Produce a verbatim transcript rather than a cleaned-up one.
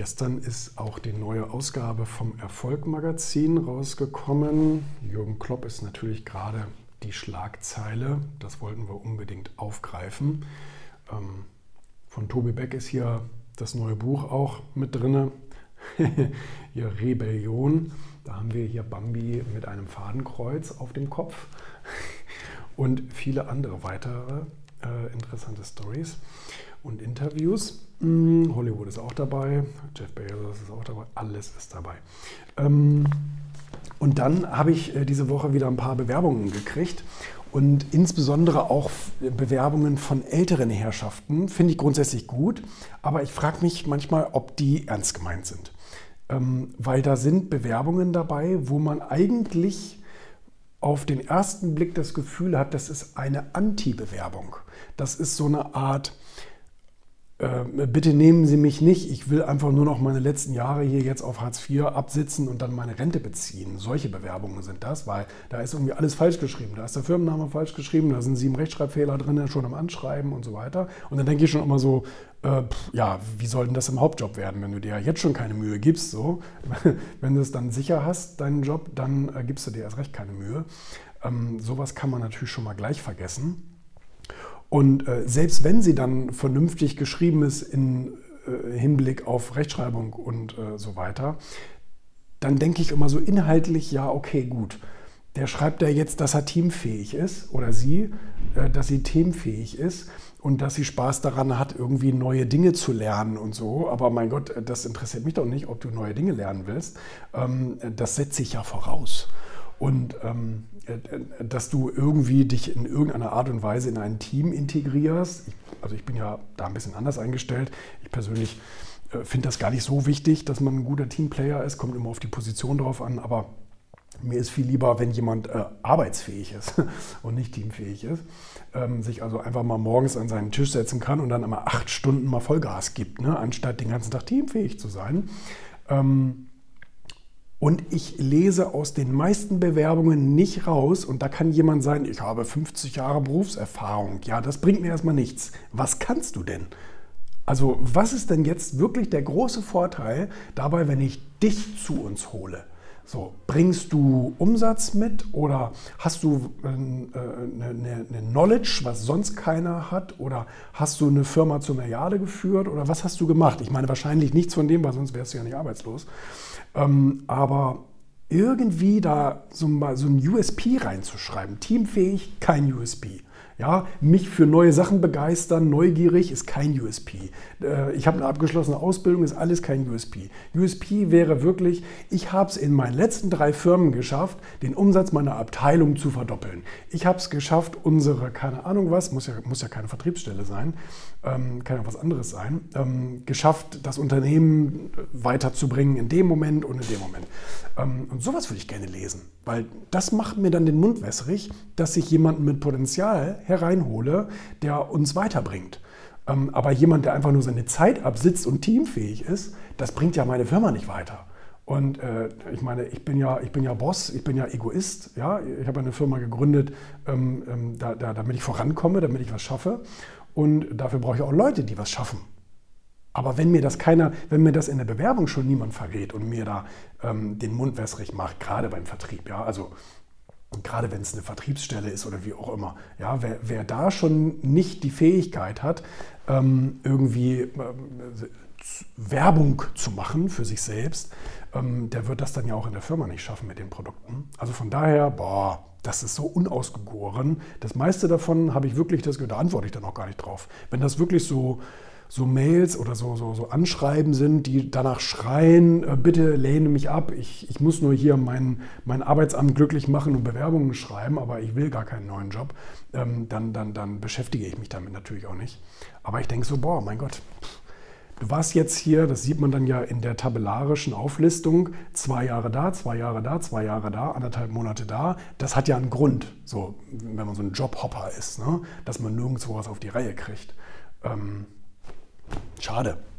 Gestern ist auch die neue Ausgabe vom Erfolg-Magazin rausgekommen. Jürgen Klopp ist natürlich gerade die Schlagzeile. Das wollten wir unbedingt aufgreifen. Ähm, von Tobi Beck ist hier das neue Buch auch mit drin. Hier Rebellion. Da haben wir hier Bambi mit einem Fadenkreuz auf dem Kopf und viele andere weitere äh, interessante Stories und Interviews. Hm, Hollywood ist auch dabei, Jeff Bezos ist auch dabei, alles ist dabei. Ähm, und dann habe ich äh, diese Woche wieder ein paar Bewerbungen gekriegt und insbesondere auch Bewerbungen von älteren Herrschaften, finde ich grundsätzlich gut, aber ich frage mich manchmal, ob die ernst gemeint sind. Ähm, weil da sind Bewerbungen dabei, wo man eigentlich auf den ersten Blick das Gefühl hat, das ist eine Anti-Bewerbung. Das ist so eine Art, äh, bitte nehmen Sie mich nicht, ich will einfach nur noch meine letzten Jahre hier jetzt auf Hartz vier absitzen und dann meine Rente beziehen. Solche Bewerbungen sind das, weil da ist irgendwie alles falsch geschrieben. Da ist der Firmenname falsch geschrieben, da sind sieben Rechtschreibfehler drin, schon am Anschreiben und so weiter. Und dann denke ich schon immer so, äh, pff, ja, wie soll denn das im Hauptjob werden, wenn du dir jetzt schon keine Mühe gibst? So. Wenn du es dann sicher hast, deinen Job, dann äh, gibst du dir erst recht keine Mühe. Ähm, sowas kann man natürlich schon mal gleich vergessen. Und äh, selbst wenn sie dann vernünftig geschrieben ist im äh, Hinblick auf Rechtschreibung und äh, so weiter, dann denke ich immer so inhaltlich, ja, okay, gut. Der schreibt ja jetzt, dass er teamfähig ist oder sie, äh, dass sie teamfähig ist und dass sie Spaß daran hat, irgendwie neue Dinge zu lernen und so. Aber mein Gott, das interessiert mich doch nicht, ob du neue Dinge lernen willst. Ähm, das setze ich ja voraus. Und ähm, dass du irgendwie dich in irgendeiner Art und Weise in ein Team integrierst. Ich, also ich bin ja da ein bisschen anders eingestellt. Ich persönlich äh, finde das gar nicht so wichtig, dass man ein guter Teamplayer ist. Kommt immer auf die Position drauf an. Aber mir ist viel lieber, wenn jemand äh, arbeitsfähig ist und nicht teamfähig ist. Ähm, sich also einfach mal morgens an seinen Tisch setzen kann und dann immer acht Stunden mal Vollgas gibt, ne? Anstatt den ganzen Tag teamfähig zu sein. Ähm, Und ich lese aus den meisten Bewerbungen nicht raus, und da kann jemand sein, ich habe fünfzig Jahre Berufserfahrung. Ja, das bringt mir erstmal nichts. Was kannst du denn? Also was ist denn jetzt wirklich der große Vorteil dabei, wenn ich dich zu uns hole? So, bringst du Umsatz mit oder hast du äh, eine, eine Knowledge, was sonst keiner hat? Oder hast du eine Firma zur Milliarde geführt? Oder was hast du gemacht? Ich meine wahrscheinlich nichts von dem, weil sonst wärst du ja nicht arbeitslos. Ähm, aber irgendwie da so, mal so ein U S P reinzuschreiben, teamfähig, kein U S P. Ja, mich für neue Sachen begeistern, neugierig ist kein U S P. Äh, ich habe eine abgeschlossene Ausbildung, ist alles kein U S P. U S P wäre wirklich, ich habe es in meinen letzten drei Firmen geschafft, den Umsatz meiner Abteilung zu verdoppeln. Ich habe es geschafft, unsere, keine Ahnung was, muss ja, muss ja keine Vertriebsstelle sein, ähm, kann ja was anderes sein, ähm, geschafft, das Unternehmen weiterzubringen in dem Moment und in dem Moment. Ähm, und sowas würde ich gerne lesen, weil das macht mir dann den Mund wässrig, dass ich jemanden mit Potenzial hereinhole, der uns weiterbringt. Ähm, aber jemand, der einfach nur seine Zeit absitzt und teamfähig ist, das bringt ja meine Firma nicht weiter. Und äh, ich meine, ich bin ja, ich bin ja Boss, ich bin ja Egoist. Ja? Ich habe eine Firma gegründet, ähm, ähm, da, da, damit ich vorankomme, damit ich was schaffe. Und dafür brauche ich auch Leute, die was schaffen. Aber wenn mir das keiner, wenn mir das in der Bewerbung schon niemand verrät und mir da ähm, den Mund wässrig macht, gerade beim Vertrieb, ja, also und gerade wenn es eine Vertriebsstelle ist oder wie auch immer, ja, wer, wer da schon nicht die Fähigkeit hat, ähm, irgendwie äh, Werbung zu machen für sich selbst, ähm, der wird das dann ja auch in der Firma nicht schaffen mit den Produkten. Also von daher, boah, das ist so unausgegoren. Das meiste davon habe ich wirklich, das, da antworte ich dann auch gar nicht drauf. Wenn das wirklich so so Mails oder so, so, so Anschreiben sind, die danach schreien, äh, bitte lehne mich ab, ich, ich muss nur hier mein, mein Arbeitsamt glücklich machen und Bewerbungen schreiben, aber ich will gar keinen neuen Job, ähm, dann, dann, dann beschäftige ich mich damit natürlich auch nicht. Aber ich denke so, boah, mein Gott, du warst jetzt hier, das sieht man dann ja in der tabellarischen Auflistung, zwei Jahre da, zwei Jahre da, zwei Jahre da, anderthalb Monate da. Das hat ja einen Grund, so, wenn man so ein Jobhopper ist, ne? Dass man nirgendwo was auf die Reihe kriegt. Ähm, Schade.